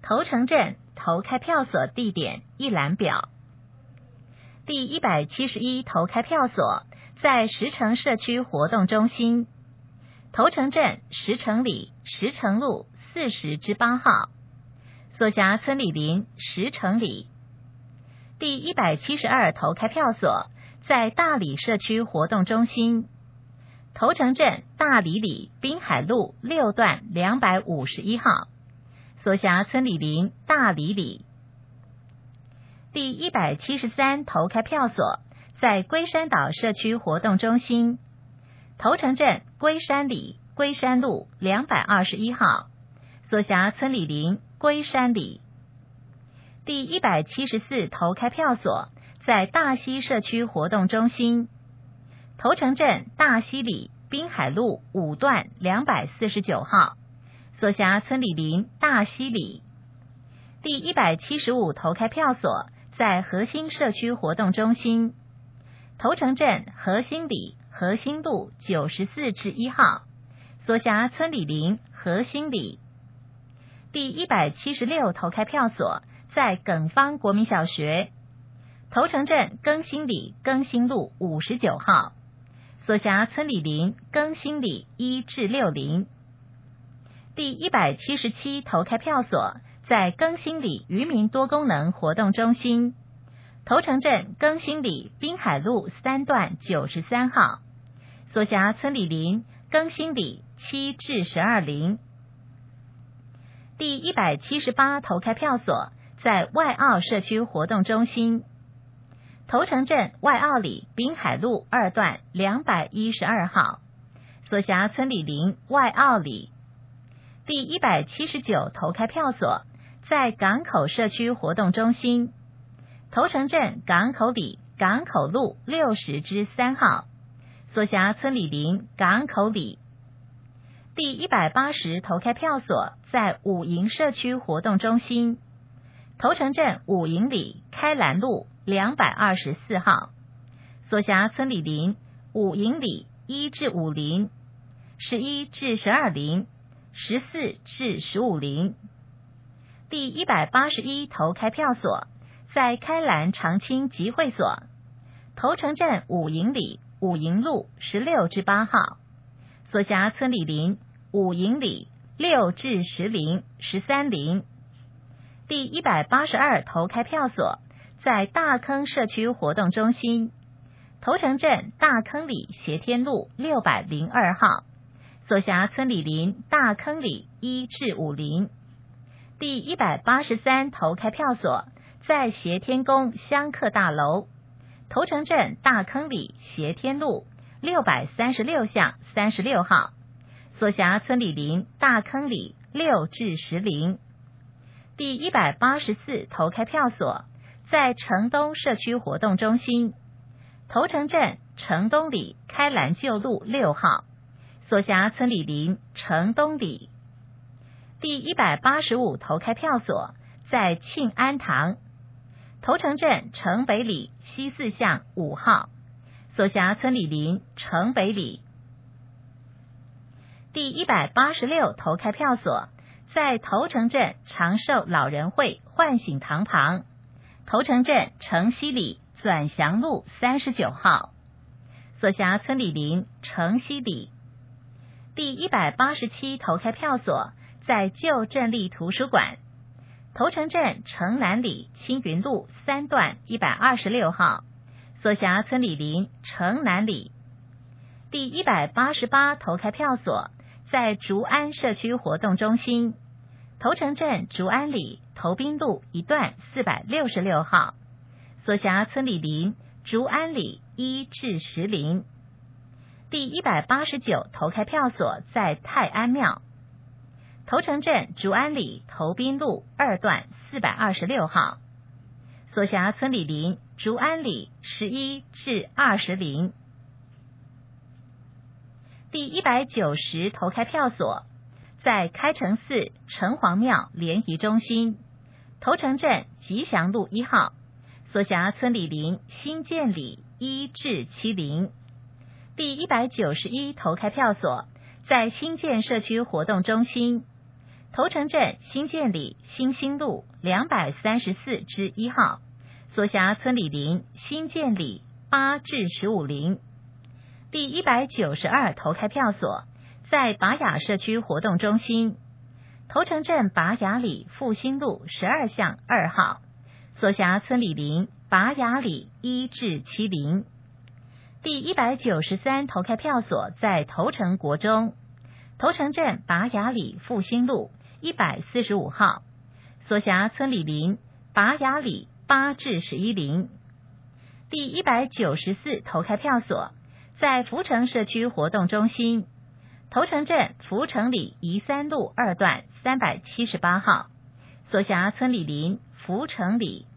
头城镇投开票所地点一览表。第171投开票所在石城社区活动中心，头城镇石城里石城路40-8号，所辖村里邻石城里。第172投开票所在大里社区活动中心，头城镇大里里滨海路6段251号，所辖村里邻大里里。第173投开票所在龟山岛社区活动中心，头城镇龟山里龟山路221号，所辖村里邻龟山里。第174投开票所在大溪社区活动中心，头城镇大溪里滨海路5段249号，所辖村里邻大溪里。第175投开票所在核心社区活动中心，头城镇核心里核心路94-1号，所辖村里邻核心里。第176投开票所在耿方国民小学，头城镇更新里更新路59号，所辖村里邻更新里1-60。第177投开票所在更新里渔民多功能活动中心，头城镇更新里滨海路3段93号，所辖村里邻更新里7-12。第178投开票所在外澳社区活动中心，头城镇外澳里滨海路2段212号，所辖村里邻外澳里。第179投开票所在港口社区活动中心，头城镇港口里港口路60-3号，所辖村里邻港口里。第180投开票所在五营社区活动中心，头城镇五营里开兰路224号，所辖村里邻五营里1-5邻、11-12邻、14-15邻。第181投开票所在开兰长青集会所，头城镇五营里五营路16-8号，所辖村里邻五营里6-10邻、13邻。第182投开票所在大坑社区活动中心，头城镇大坑里协天路602号，所辖村里邻大坑里1-5邻。第183投开票所在协天宫香客大楼，头城镇大坑里协天路636巷36号，所辖村里邻大坑里6-10邻。第184投开票所在城东社区活动中心，头城镇城东里开兰旧路6号，所辖村里邻城东里。第185投开票所在庆安堂，头城镇城北里西4巷5号，所辖村里邻城北里。第186投开票所在头城镇长寿老人会唤醒堂旁，头城镇城西里转祥路39号，所辖村里邻城西里。第187投开票所在旧镇立图书馆，头城镇城南里青云路3段126号，所辖村里邻城南里。第188投开票所在竹安社区活动中心，头城镇竹安里头滨路1段466号，所辖村里邻竹安里1-10邻。第189投开票所在泰安庙，头城镇竹安里头滨路2段426号，所辖村里邻竹安里11-20邻。第190投开票所在开城寺城隍庙联谊中心，头城镇吉祥路1号，所辖村里邻新建里1-7邻。第191投开票所在新建社区活动中心， 头城镇新建里新兴路234-1号，所辖村里邻新建里8至15邻。第192投开票所在拔雅社区活动中心，头城镇拔雅里复兴路12巷2号，所辖村里邻拔雅里1至7邻。第193投开票所在头城国中，头城镇拔雅里复兴路145号，所辖村里邻拔雅里8至11邻。第194投开票所在福城社区活动中心，头城镇福城里宜3路2段378号，所辖村里邻福城里。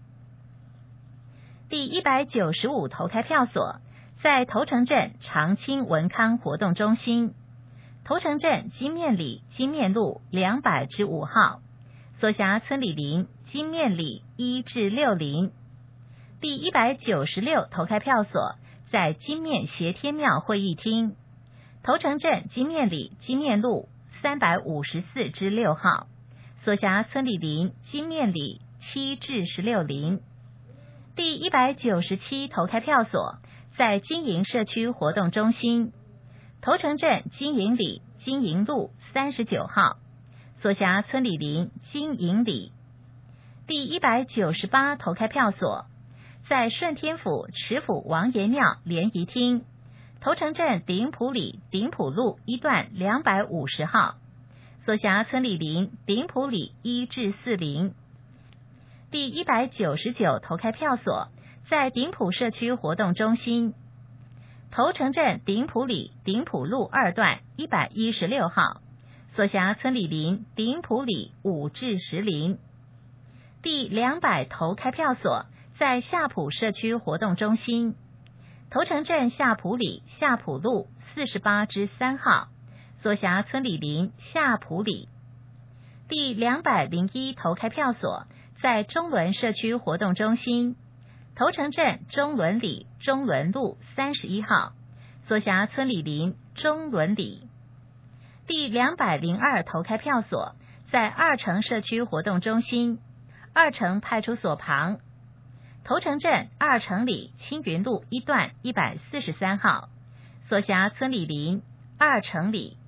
第195投开票所在头城镇长青文康活动中心，头城镇金面里金面路200-5号，所辖村里邻金面里1至6邻。第196投开票所在金面协天庙会议厅，头城镇金面里金面路354-6号，所辖村里邻金面里7至16邻。第197投开票所在金营社区活动中心，头城镇金营里金营路39号，所辖村里邻金营里。第198投开票所在顺天府池府王爷庙联谊厅，头城镇顶埔里顶埔路1段250号，所辖村里邻顶埔里1至4邻。第199投开票所在顶埔社区活动中心，头城镇顶埔里顶埔路2段116号，所辖村里邻顶埔里5至10邻。第200投开票所在夏埔社区活动中心，头城镇夏埔里夏埔路48至3号，所辖村里邻夏埔里。第201投开票所在中仑社区活动中心，头城镇中仑里中仑路31号，所辖村里邻中仑里。第202投开票所在二城社区活动中心，二城派出所旁，头城镇二城里青云路1段143号，所辖村里邻二城里。